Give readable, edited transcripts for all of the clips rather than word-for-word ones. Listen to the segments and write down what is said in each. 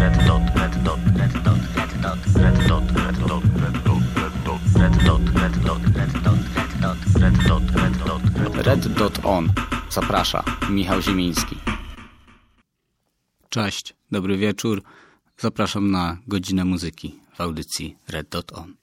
Red Dot On. Zaprasza Michał Ziemiński. Cześć, dobry wieczór. Zapraszam na godzinę muzyki w audycji Red Dot On.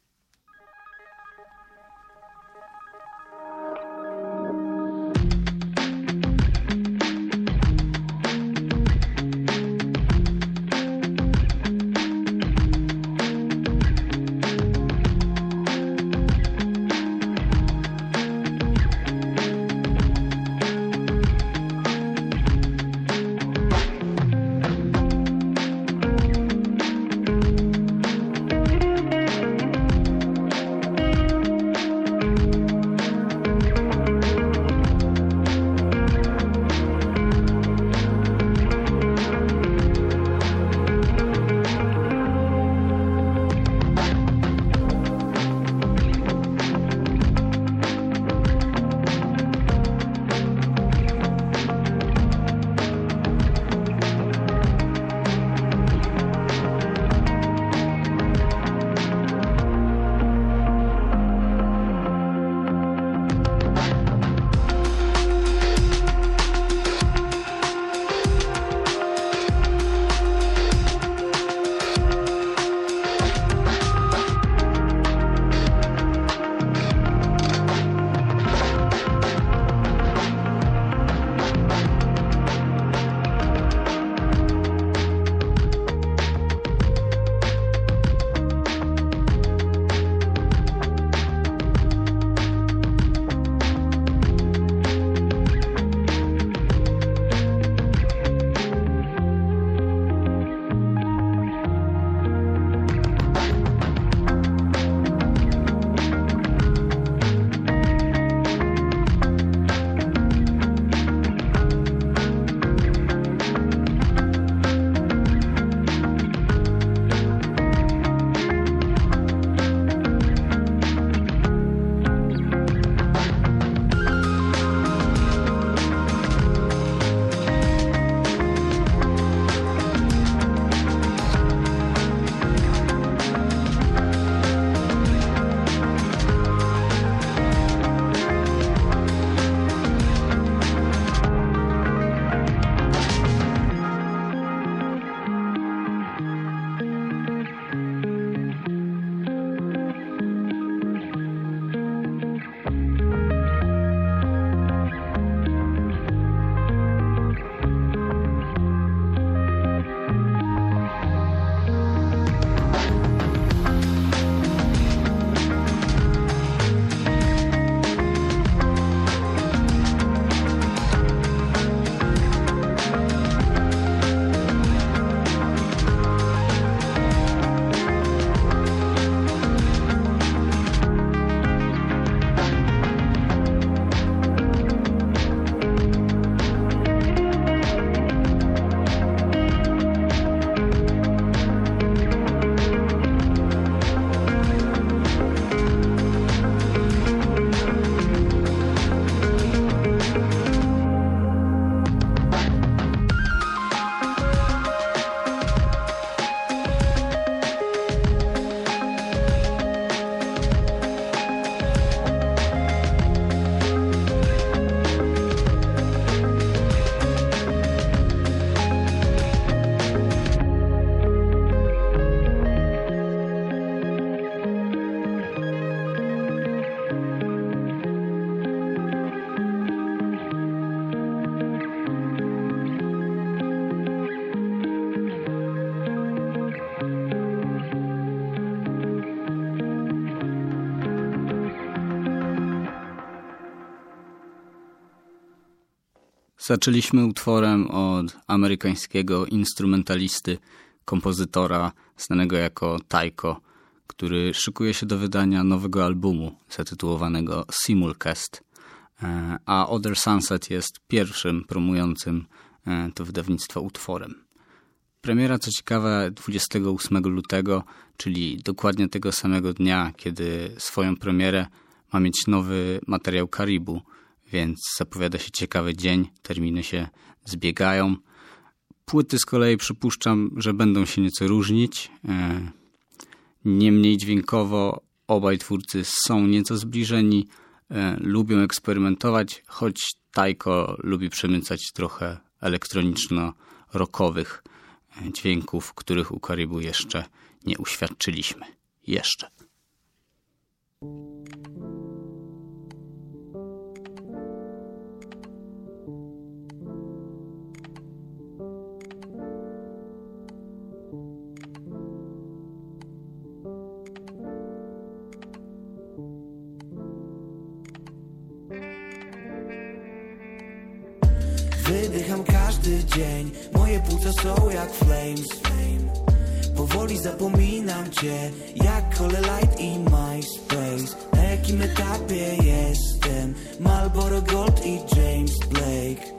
Zaczęliśmy utworem od amerykańskiego instrumentalisty, kompozytora znanego jako Tycho, który szykuje się do wydania nowego albumu zatytułowanego Simulcast, a Other Sunset jest pierwszym promującym to wydawnictwo utworem. Premiera, co ciekawe, 28 lutego, czyli dokładnie tego samego dnia, kiedy swoją premierę ma mieć nowy materiał Karibu, więc zapowiada się ciekawy dzień, terminy się zbiegają. Płyty z kolei przypuszczam, że będą się nieco różnić. Niemniej dźwiękowo obaj twórcy są nieco zbliżeni, lubią eksperymentować, choć Taiko lubi przemycać trochę elektroniczno-rockowych dźwięków, których u Caribou jeszcze nie uświadczyliśmy. Jeszcze. Wydycham każdy dzień, moje płuca są jak flames. Powoli zapominam cię, jak Cole Light i MySpace. Na jakim etapie jestem? Marlboro Gold i James Blake.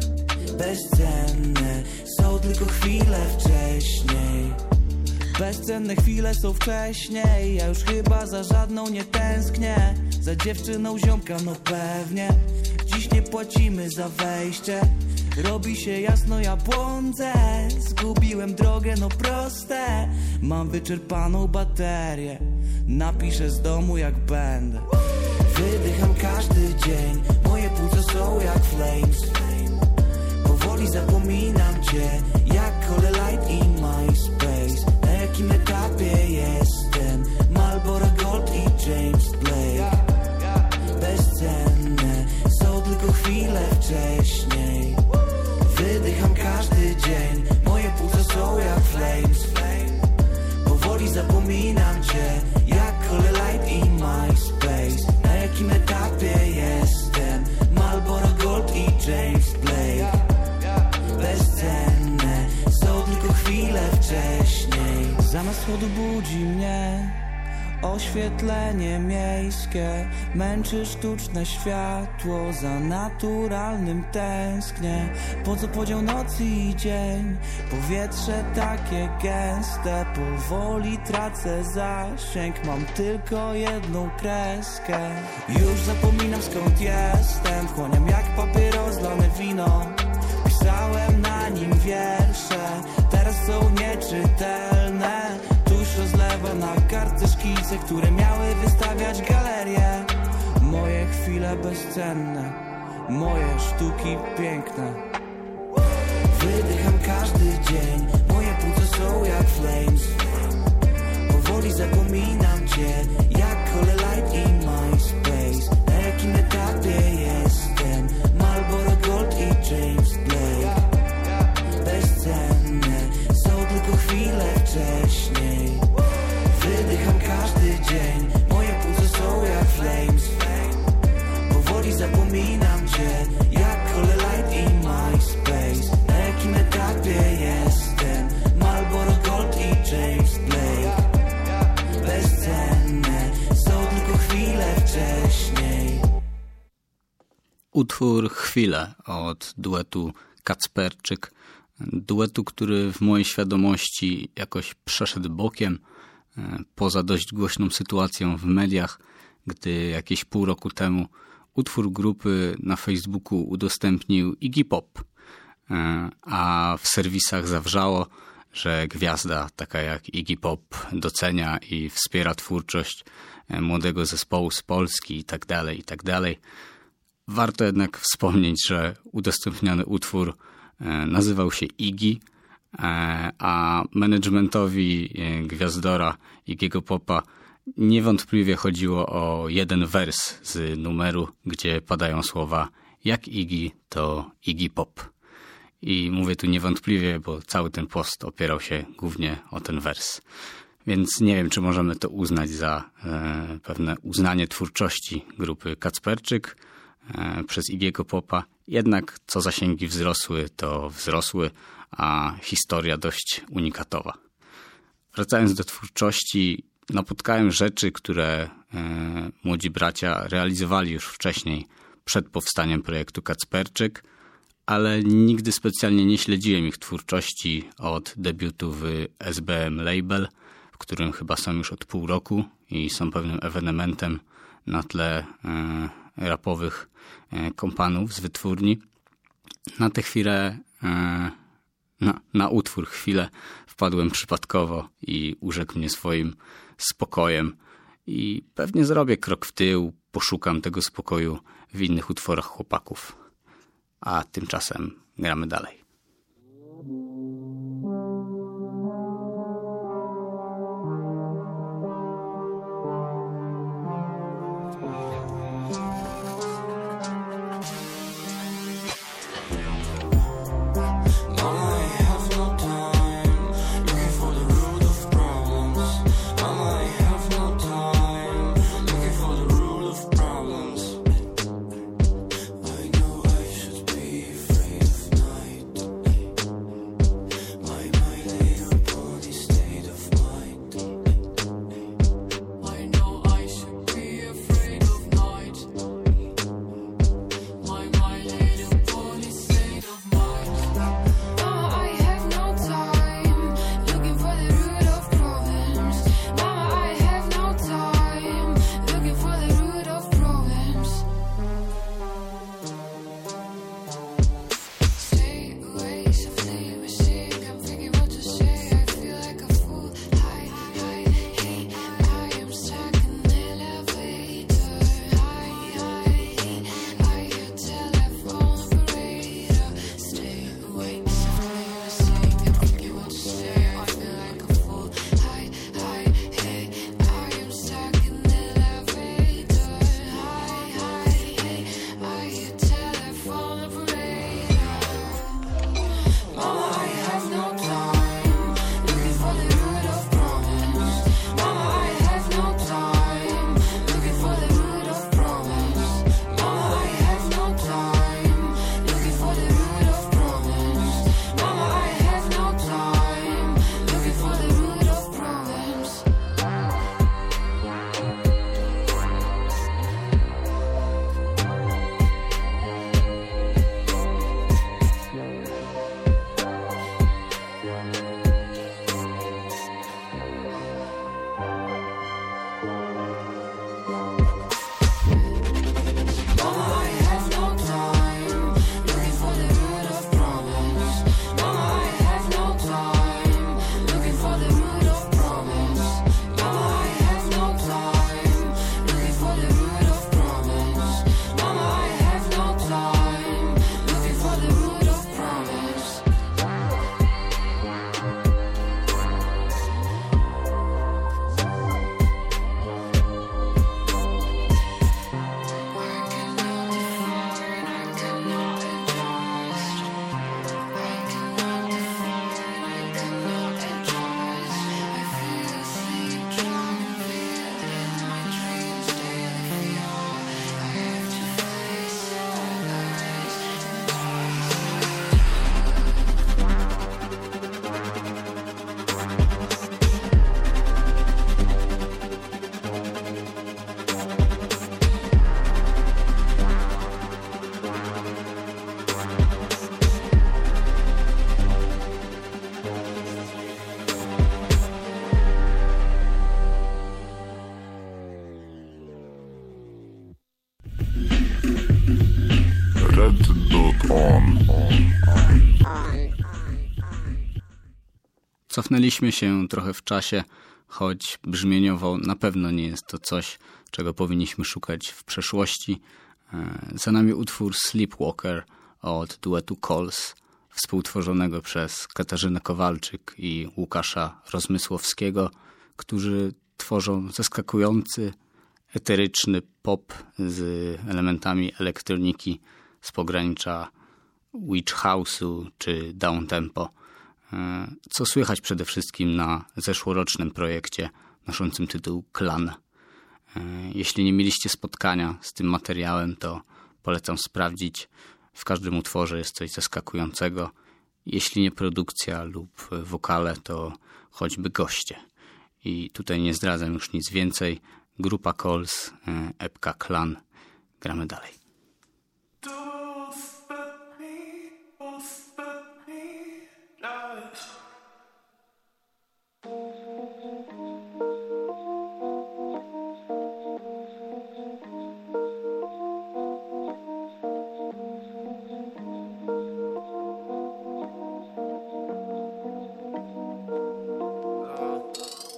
Bezcenne są tylko chwile wcześniej. Bezcenne chwile są wcześniej. Ja już chyba za żadną nie tęsknię. Za dziewczyną ziomka no pewnie. Dziś nie płacimy za wejście. Robi się jasno, ja błądzę. Zgubiłem drogę, no proste. Mam wyczerpaną baterię. Napiszę z domu jak będę. Wydycham każdy dzień. Moje płuca są jak flames. Powoli zapominam cię, jak Cole Light i MySpace. Na jakim etapie jestem? Marlboro Gold i James Blake. Bezcenne są tylko chwile wcześniej. Wydycham każdy dzień. Moje płuca są jak flames. Powoli zapominam cię, jak Cole Light i MySpace. Na jakim etapie jestem? Marlboro Gold i James Blake. Bezcenne są tylko chwile wcześniej. Zamiast chodu budzi mnie oświetlenie miejskie. Męczy sztuczne światło, za naturalnym tęsknię. Po co podział nocy i dzień? Powietrze takie gęste. Powoli tracę zasięg, mam tylko jedną kreskę. Już zapominam skąd jestem. Wchłaniam jak papieros lane wino. Pisałem na nim wiersze, teraz są nieczytelne. Tuż rozlewa na kartce szkice, które miały wystawiać galerię. Moje chwile bezcenne, moje sztuki piękne. Wydycham każdy dzień, moje płuca są jak flames. Powoli zapominam cię, jak Cole Light i MySpace. Na jakim etapie jestem? Marlboro Gold i James Blake. Bezcenne są tylko chwile wcześniej. Wydycham każdy dzień, moje płuca są jak flames. Powoli zapominam cię, jak Cole Light i MySpace. Na jakim etapie jestem? Marlboro Gold i James Blake. Bezcenne są tylko chwile wcześniej. Utwór Chwile od duetu Kacperczyk. Duetu, który w mojej świadomości jakoś przeszedł bokiem, poza dość głośną sytuacją w mediach, gdy jakieś pół roku temu utwór grupy na Facebooku udostępnił Iggy Pop, a w serwisach zawrzało, że gwiazda taka jak Iggy Pop docenia i wspiera twórczość młodego zespołu z Polski i tak dalej. Warto jednak wspomnieć, że udostępniony utwór nazywał się Iggy, a managementowi gwiazdora Iggy'ego Popa niewątpliwie chodziło o jeden wers z numeru, gdzie padają słowa jak Iggy, to Iggy Pop. I mówię tu niewątpliwie, bo cały ten post opierał się głównie o ten wers. Więc nie wiem, czy możemy to uznać za pewne uznanie twórczości grupy Kacperczyk przez Iggy'ego Popa. Jednak co zasięgi wzrosły, to wzrosły, a historia dość unikatowa. Wracając do twórczości, napotkałem rzeczy, które młodzi bracia realizowali już wcześniej, przed powstaniem projektu Kacperczyk, ale nigdy specjalnie nie śledziłem ich twórczości od debiutu w SBM Label, w którym chyba są już od pół roku i są pewnym ewenementem na tle rapowych kompanów z wytwórni. Na tę chwilę Na utwór chwilę wpadłem przypadkowo i urzekł mnie swoim spokojem. I pewnie zrobię krok w tył, poszukam tego spokoju w innych utworach chłopaków. A tymczasem gramy dalej. Cofnęliśmy się trochę w czasie, choć brzmieniowo na pewno nie jest to coś, czego powinniśmy szukać w przeszłości. Za nami utwór Sleepwalker od duetu Cols, współtworzonego przez Katarzynę Kowalczyk i Łukasza Rozmysłowskiego, którzy tworzą zaskakujący, eteryczny pop z elementami elektroniki z pogranicza Witch House'u czy downtempo, co słychać przede wszystkim na zeszłorocznym projekcie noszącym tytuł Klan. Jeśli nie mieliście spotkania z tym materiałem, to polecam sprawdzić. W każdym utworze jest coś zaskakującego. Jeśli nie produkcja lub wokale, to choćby goście. I tutaj nie zdradzam już nic więcej. Grupa Cols, epka Klan. Gramy dalej.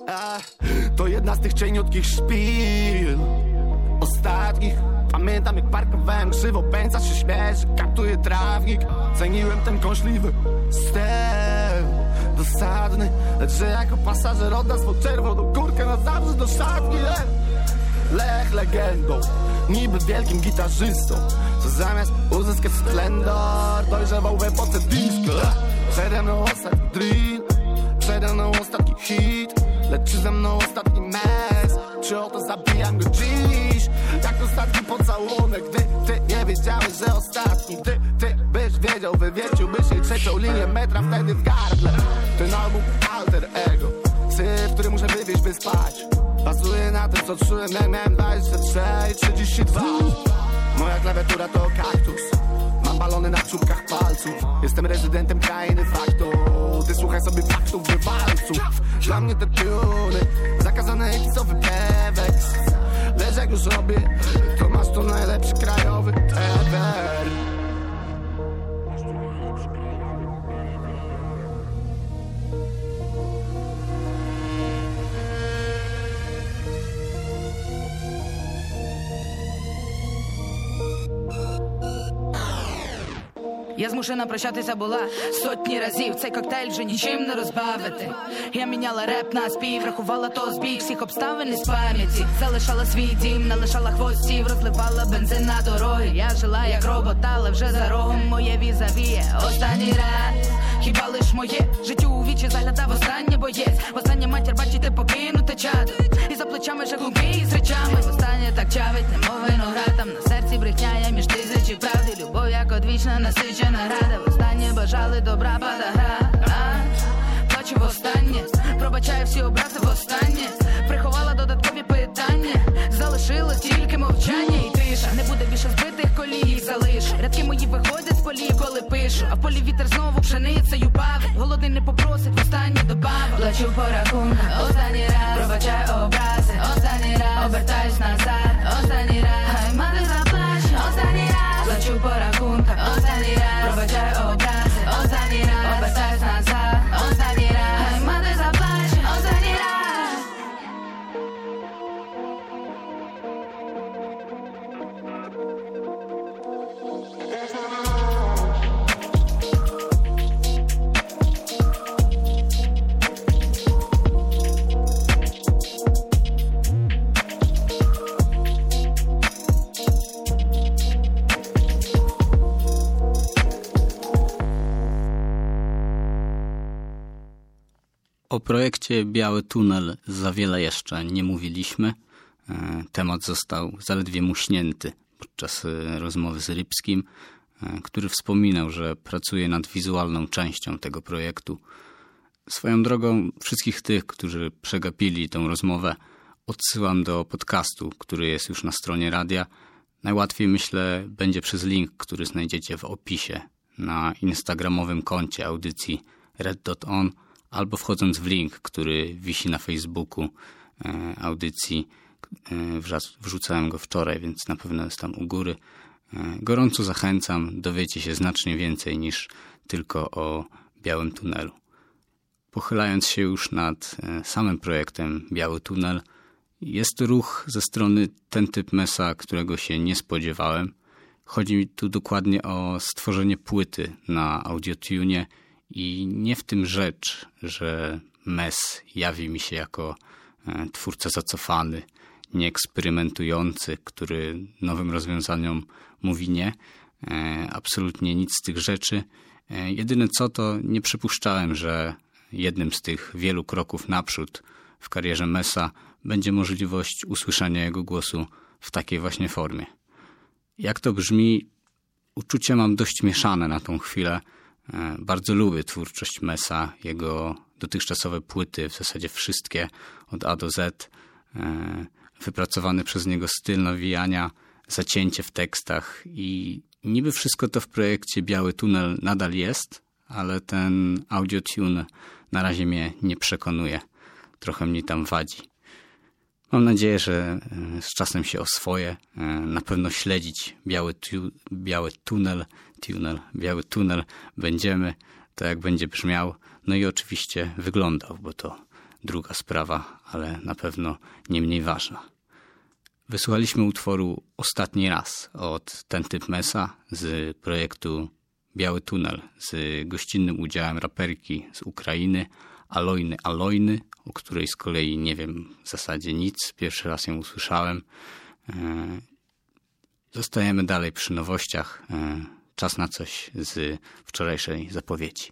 To jedna z tych cieniutkich szpil ostatnich. Pamiętam jak parkowałem krzywo, pędza się śmieszy, kaptuje trawnik. Ceniłem ten kąśliwy styl dosadny, lecz że jako pasażer odda swą czerwoną kurkę na zawsze do szatni. Lech legendą, niby wielkim gitarzystą, co zamiast uzyskać splendor dojrzewał w epoce disco. Przede mną ostatni drink, przede mną ostatni hit, lecz czy ze mną ostatni mes? Czy oto zabijam go dziś? Jak ostatni pocałunek, gdy ty nie wiedziałeś, że ostatni. Gdy ty byś wiedział, wywieciłbyś jej trzecią linię metra wtedy w gardle. Ten album alter ego, syf, który muszę wywieźć, by spać. Bazuje na tym, co czułem, jak miałem 23 i 32. Moja klawiatura to kaktus, mam balony na czubkach palców. Jestem rezydentem krainy faktu, ty słuchaj sobie faktów wywalców. Dla mnie te tuny, zakazane epizowy peweks. Lecz jak już robię, to masz tu najlepszy krajowy ever. Я змушена прощатися була сотні разів. Цей коктейль вже нічим не розбавити. Я міняла реп на спів, рахувала то збіг всіх обставин із пам'яті. Залишала свій дім, не лишала хвостів, розливала бензин на дороги. Я жила як робот, але вже за рогом моє візавіє. Останній раз, хіба лиш моє життю у вічі заглядав останній боєць. Востаннє матір бачити покинуте чадо. І за плечами жагунки із речами. Востаннє так чавить, немов виноград. Там на серці брехня, я між тисячі правди. Любов як одвічна насичена рада. Востаннє бажали добра пада гра. Плачу востаннє, пробачаю всі образи востаннє. Приховала додаткові питання, залишила тільки мовчання і тиша. Не буде більше збитих колій, їх залиш. Рядки мої виходять з полів, коли пишу. А в полі вітер знову пшеницею павить. Голодний не попросить, востаннє добавив. Плачу по рахунках, останній раз. Пробачаю образи, останній раз. Обертаюсь назад, останній раз. Хай мати заплаче, останній раз. Плачу по рахунках, останній раз. Пробачаю образи, останній раз. Обертаюсь назад, останній раз. Хай мати заплаче, останній раз. O projekcie Biały Tunel za wiele jeszcze nie mówiliśmy. Temat został zaledwie muśnięty podczas rozmowy z Rybskim, który wspominał, że pracuje nad wizualną częścią tego projektu. Swoją drogą wszystkich tych, którzy przegapili tę rozmowę, odsyłam do podcastu, który jest już na stronie radia. Najłatwiej, myślę, będzie przez link, który znajdziecie w opisie na instagramowym koncie audycji red.on albo wchodząc w link, który wisi na Facebooku audycji. Wrzucałem go wczoraj, więc na pewno jest tam u góry. Gorąco zachęcam, dowiecie się znacznie więcej niż tylko o Białym Tunelu. Pochylając się już nad samym projektem Biały Tunel, jest to ruch ze strony Ten Typ Mesa, którego się nie spodziewałem. Chodzi mi tu dokładnie o stworzenie płyty na Audiotunie i nie w tym rzecz, że Mes jawi mi się jako twórca zacofany, nieeksperymentujący, który nowym rozwiązaniom mówi nie. Absolutnie nic z tych rzeczy. Jedyne co, to nie przypuszczałem, że jednym z tych wielu kroków naprzód w karierze Mesa będzie możliwość usłyszenia jego głosu w takiej właśnie formie. Jak to brzmi, uczucia mam dość mieszane na tą chwilę. Bardzo lubię twórczość Mesa, jego dotychczasowe płyty, w zasadzie wszystkie od A do Z, wypracowany przez niego styl nawijania, zacięcie w tekstach i niby wszystko to w projekcie Biały Tunel nadal jest, ale ten Audiotune na razie mnie nie przekonuje. Trochę mnie tam wadzi. Mam nadzieję, że z czasem się oswoję. Na pewno śledzić Biały Tunel będziemy, to jak będzie brzmiał, no i oczywiście wyglądał, bo to druga sprawa, ale na pewno nie mniej ważna. Wysłuchaliśmy utworu Ostatni raz od Ten Typ Mesa z projektu Biały Tunel z gościnnym udziałem raperki z Ukrainy Alojny, o której z kolei nie wiem w zasadzie nic. Pierwszy raz ją usłyszałem. Zostajemy dalej przy nowościach. Czas na coś z wczorajszej zapowiedzi.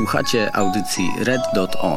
Słuchacie audycji Red Dot On.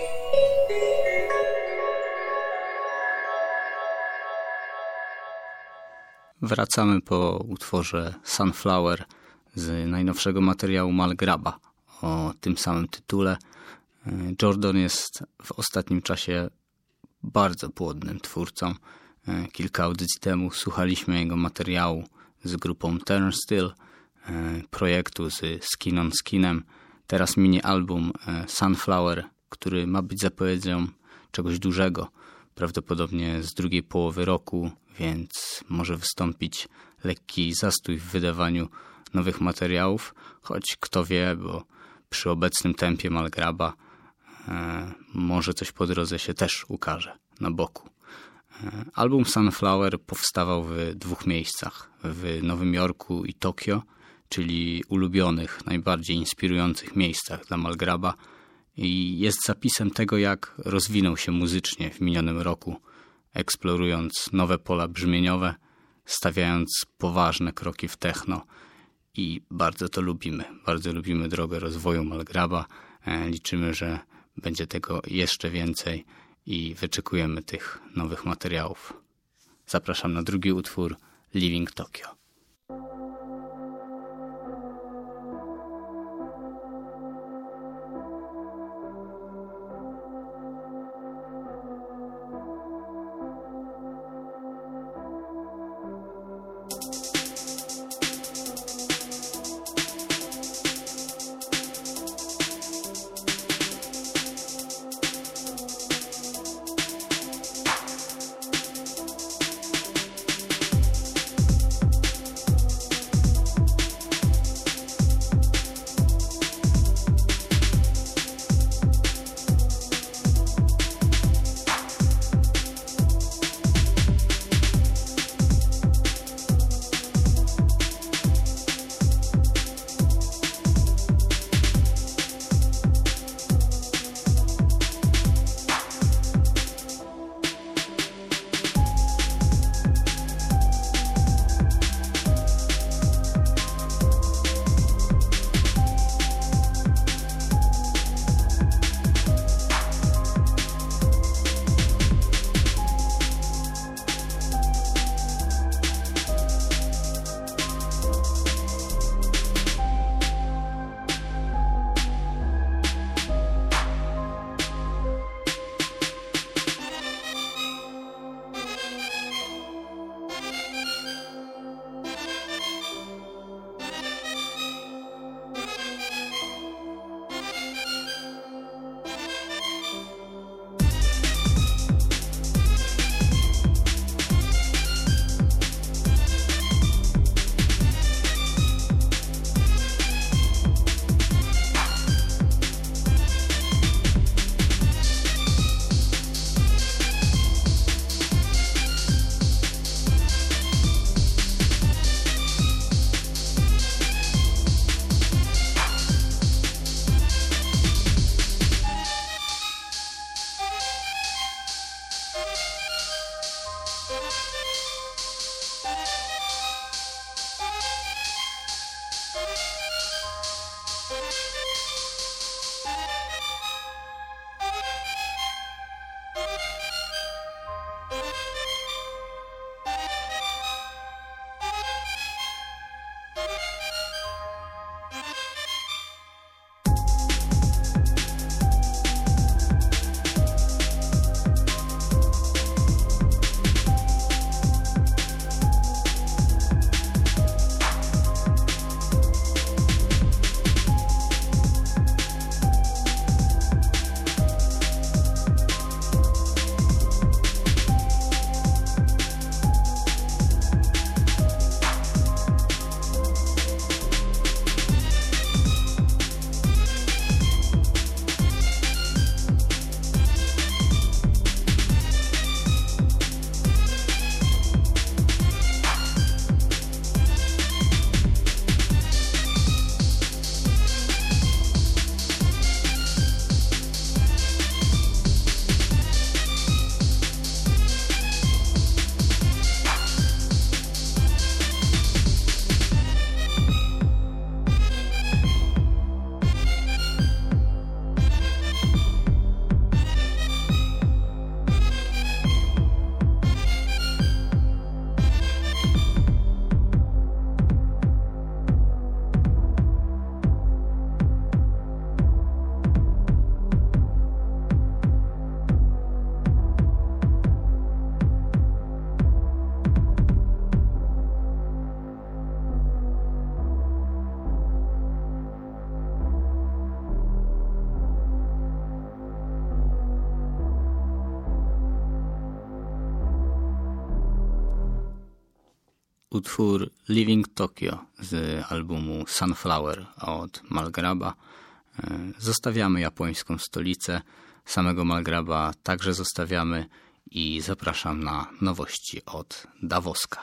Wracamy po utworze Sunflower z najnowszego materiału Malgraba o tym samym tytule. Jordan jest w ostatnim czasie bardzo płodnym twórcą. Kilka audycji temu słuchaliśmy jego materiału z grupą Turnstile, projektu z Skin on Skinem. Teraz mini-album Sunflower, który ma być zapowiedzią czegoś dużego, prawdopodobnie z drugiej połowy roku, więc może wystąpić lekki zastój w wydawaniu nowych materiałów, choć kto wie, bo przy obecnym tempie Malgraba może coś po drodze się też ukaże na boku. Album Sunflower powstawał w 2 miejscach, w Nowym Jorku i Tokio, czyli ulubionych, najbardziej inspirujących miejscach dla Malgraba, i jest zapisem tego, jak rozwinął się muzycznie w minionym roku, eksplorując nowe pola brzmieniowe, stawiając poważne kroki w techno, i bardzo to lubimy. Bardzo lubimy drogę rozwoju Malgraba. Liczymy, że będzie tego jeszcze więcej i wyczekujemy tych nowych materiałów. Zapraszam na drugi utwór, Living Tokyo. utwór Living Tokyo z albumu Sunflower od Malgraba. Zostawiamy japońską stolicę, samego Malgraba także zostawiamy i zapraszam na nowości od Davoska.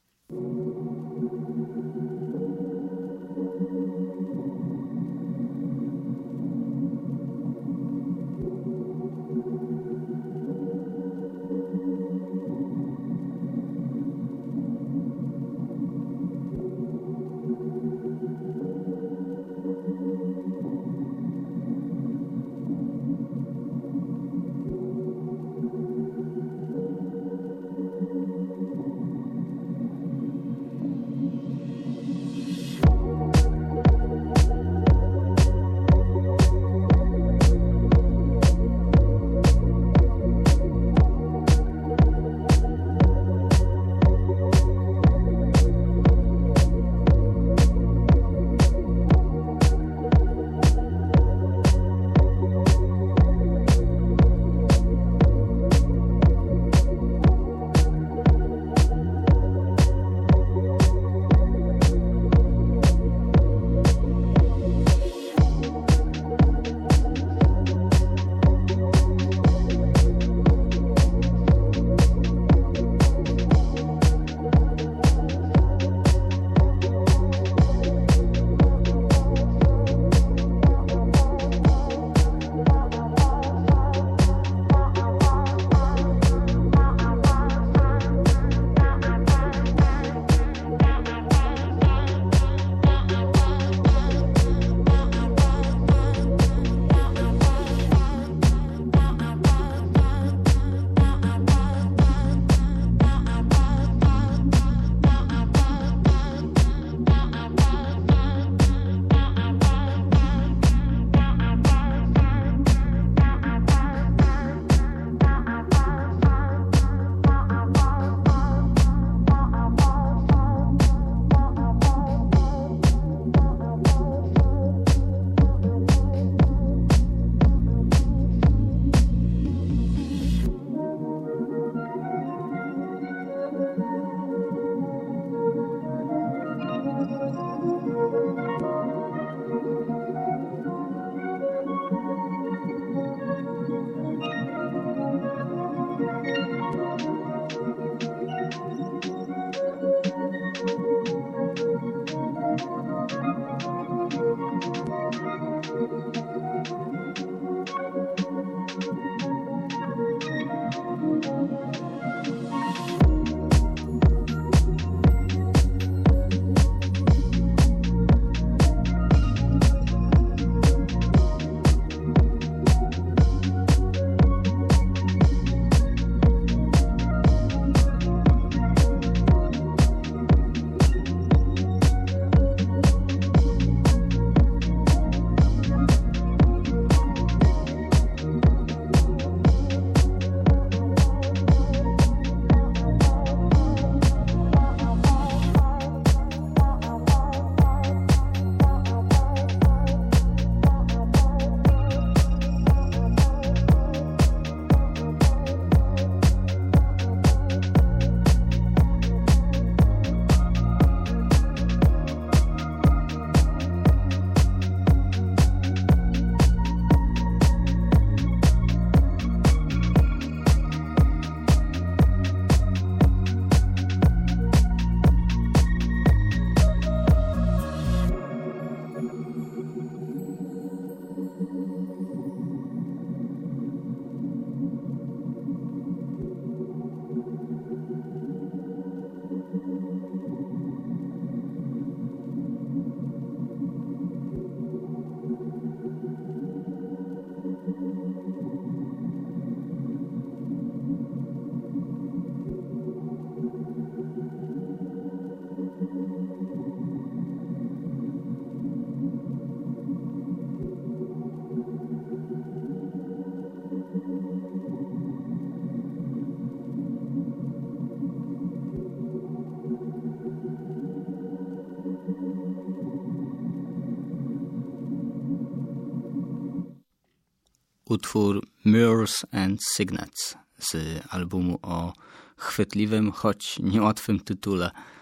utwór Mirrors and Signets z albumu o chwytliwym, choć niełatwym tytule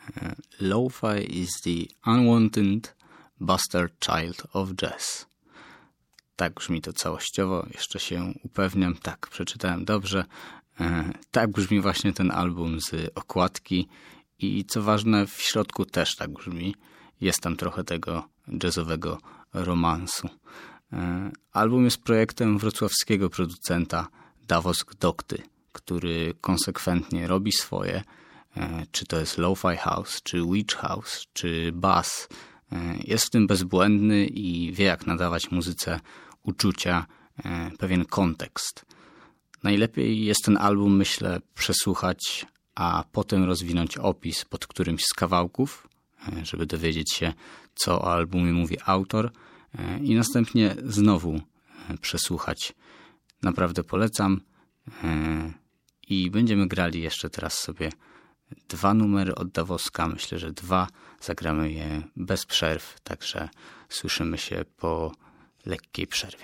Lo-fi is the unwanted bastard child of jazz. Tak brzmi to całościowo, jeszcze się upewniam, tak, przeczytałem dobrze. Tak brzmi właśnie ten album z okładki i co ważne, w środku też tak brzmi. Jest tam trochę tego jazzowego romansu. Album jest projektem wrocławskiego producenta Davos Gdokty, który konsekwentnie robi swoje, czy to jest lo-fi house, czy witch house, czy bass. Jest w tym bezbłędny i wie, jak nadawać muzyce uczucia, pewien kontekst. Najlepiej jest ten album, myślę, przesłuchać, a potem rozwinąć opis pod którymś z kawałków, żeby dowiedzieć się, co o albumie mówi autor, i następnie znowu przesłuchać. Naprawdę polecam. I będziemy grali jeszcze teraz sobie 2 numery od Davoska. Myślę, że 2. Zagramy je bez przerw, także słyszymy się po lekkiej przerwie.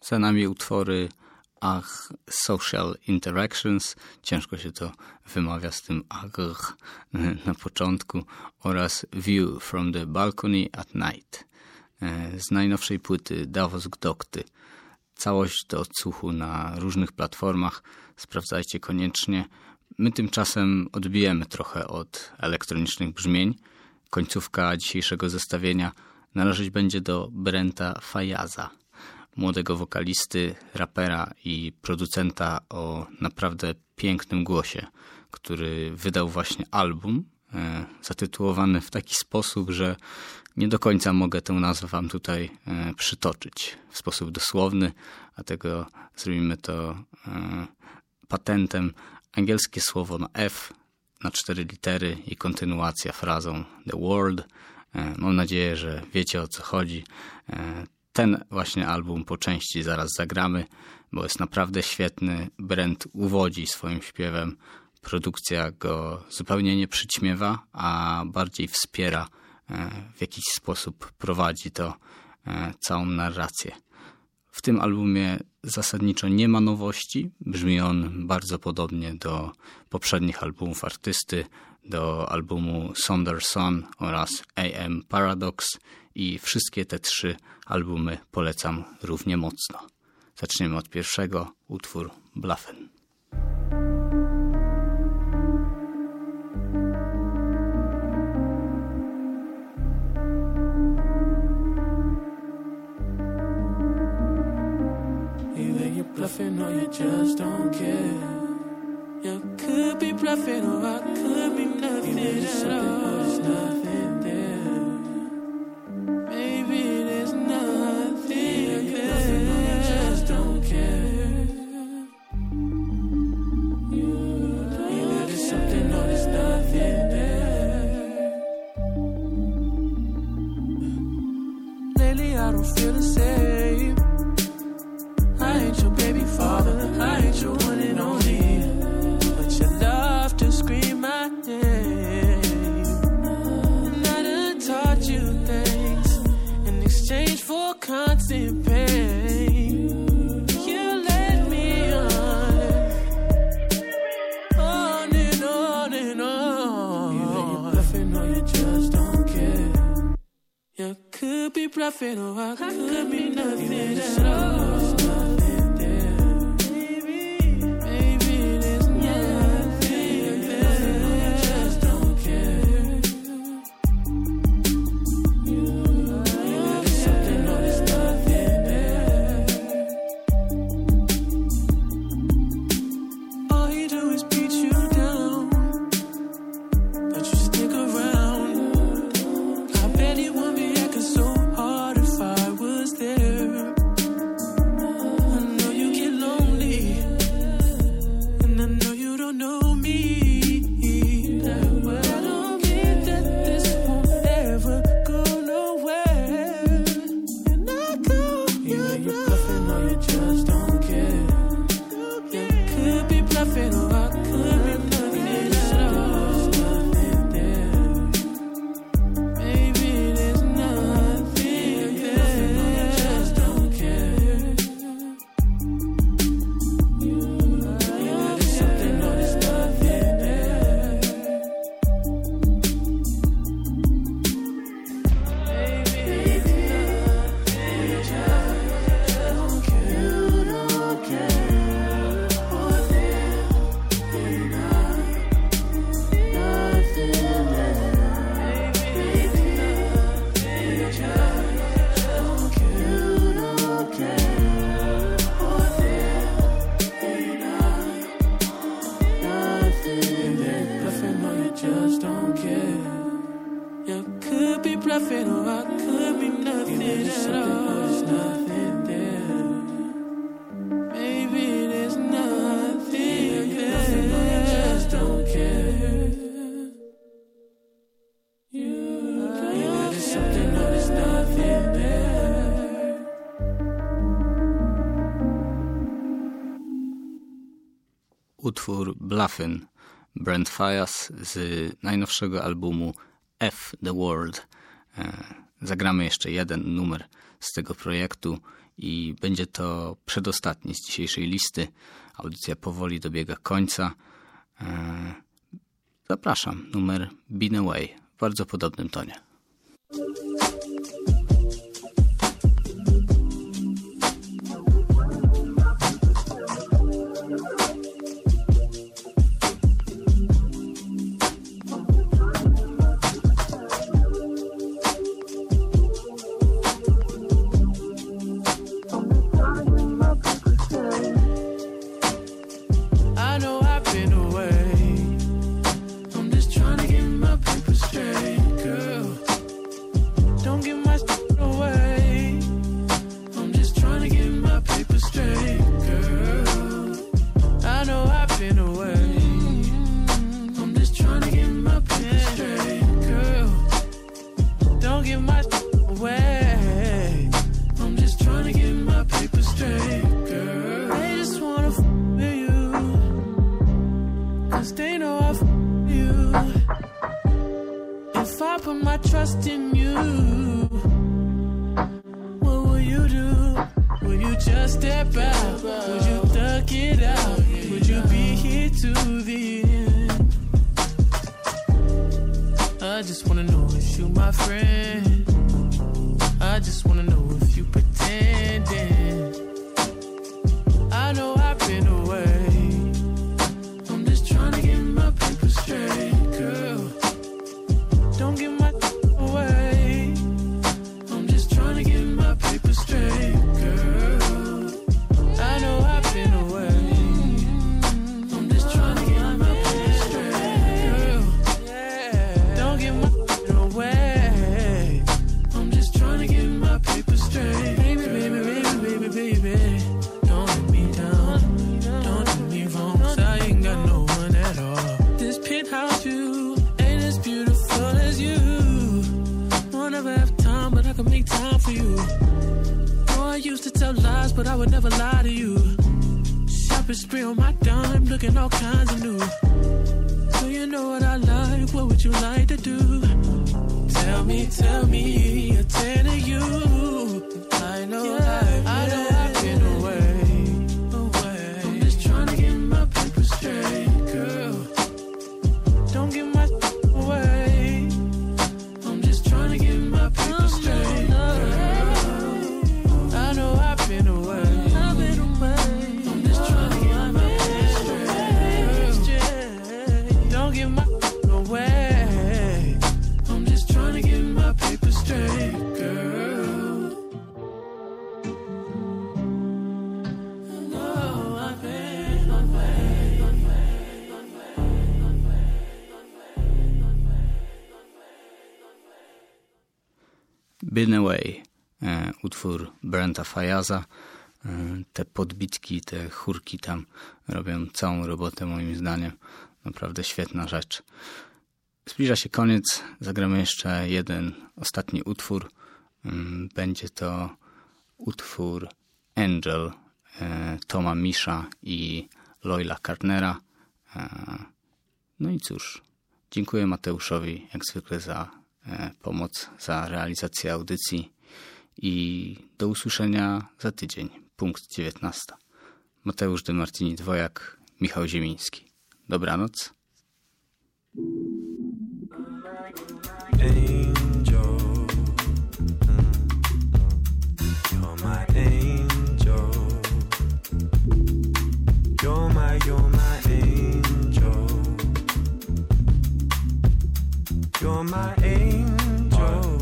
Za nami utwory Social Interactions, ciężko się to wymawia z tym na początku, oraz View from the Balcony at Night z najnowszej płyty Davos Gdokty. Całość do odsłuchu na różnych platformach, sprawdzajcie koniecznie. My tymczasem odbijemy trochę od elektronicznych brzmień. Końcówka dzisiejszego zestawienia należeć będzie do Brenta Fayaza, młodego wokalisty, rapera i producenta o naprawdę pięknym głosie, który wydał właśnie album zatytułowany w taki sposób, że nie do końca mogę tę nazwę wam tutaj przytoczyć w sposób dosłowny, dlatego zrobimy to patentem. Angielskie słowo na F, na 4 litery i kontynuacja frazą The World. Mam nadzieję, że wiecie, o co chodzi. Ten właśnie album po części zaraz zagramy, bo jest naprawdę świetny. Brent uwodzi swoim śpiewem. Produkcja go zupełnie nie przyćmiewa, a bardziej wspiera, w jakiś sposób prowadzi to całą narrację. W tym albumie zasadniczo nie ma nowości. Brzmi on bardzo podobnie do poprzednich albumów artysty, do albumu Saunderson oraz AM Paradox i wszystkie te 3 albumy polecam równie mocno. Zaczniemy od pierwszego, utwór Bluffin'. Bluffing or you just don't care. You could be bluffing or I could be nothing at all. There's nothing there. Maybe there's nothing there. Bluffing or you just don't care. Either there's something or there's nothing there. Lately I don't feel the same. I ain't your baby father, I ain't your one and only, but you love to scream my name. And I done taught you things in exchange for constant pain. You let me on and on and on. Either you're bluffing or you just don't care. You could be bluffing or I could be nothing at all. Utwór Bluffin', Brent Faiyaz z najnowszego albumu F The World. zagramy jeszcze jeden numer z tego projektu i będzie to przedostatni z dzisiejszej listy. Audycja powoli dobiega końca. Zapraszam, numer Been Away w bardzo podobnym tonie. Been Away, utwór Brenta Fayaza. Te podbitki, te chórki tam robią całą robotę moim zdaniem. Naprawdę świetna rzecz. Zbliża się koniec. Zagramy jeszcze jeden ostatni utwór. Będzie to utwór Angel Toma Misha i Loyla Carnera. No i cóż, dziękuję Mateuszowi jak zwykle za pomoc, za realizację audycji i do usłyszenia za tydzień, punkt 19. Mateusz de Martini Dwojak, Michał Ziemiński. Dobranoc. Angel, you're my angel. You're my angel. You're my angel.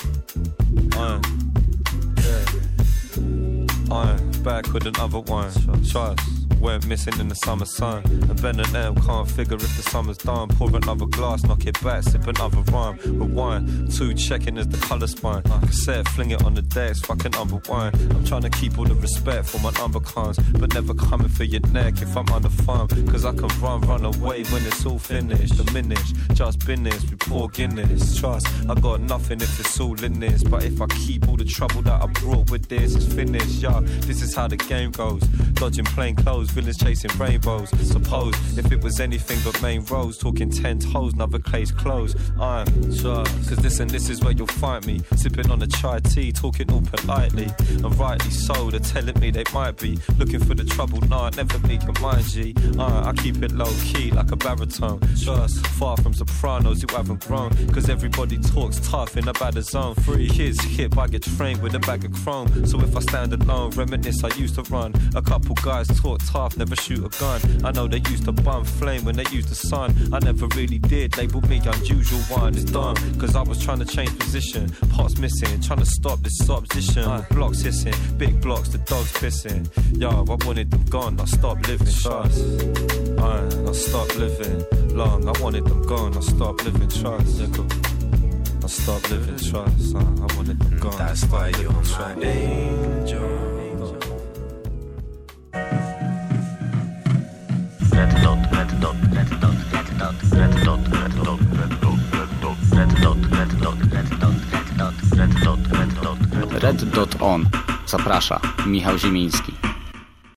I'm back with another one. Trust. Went missing in the summer sun. And Ben and M can't figure if the summer's done. Pour another glass, knock it back, sip another rhyme. Rewind, 2 checking as the colour spine. Cassette, fling it on the decks, fucking unrewind. I'm trying to keep all the respect for my number comes, but never coming for your neck if I'm on the farm. Cause I can run away when it's all finished. Diminish, just business, we pour Guinness. Trust, I got nothing if it's all in this. But if I keep all the trouble that I brought with this, it's finished, yeah. This is how the game goes. Dodging plain clothes shows, villains chasing rainbows. Suppose if it was anything but main roads, talking 10 toes, another clay's clothes. I'm sure, cause this is where you'll find me, sipping on a chai tea, talking all politely. And rightly so, they're telling me they might be looking for the trouble. Nah, never me can mind G. I keep it low key like a baritone. Trust, far from sopranos who haven't grown, cause everybody talks tough in a bad zone. 3 kids hip, I get trained with a bag of chrome. So if I stand alone, reminisce I used to run. A couple guys talk tough, never shoot a gun. I know they used to bum flame when they used the sun. I never really did, label me unusual one. It's done, cause I was trying to change position. Pots missing, trying to stop this opposition. Blocks hissing, big blocks, the dogs pissing. Yo, I wanted them gone, I stopped living. Trust, I stopped living long. I wanted them gone, I stopped living. Trust, I stopped living. Trust, I wanted them gone. That's why you're my angel. Red dot, red dot, red dot, red dot, red dot, red dot, red dot, red dot, red dot, red dot, red dot, red dot, red dot, red dot, Red Dot On. Zaprasza Michał Ziemiński.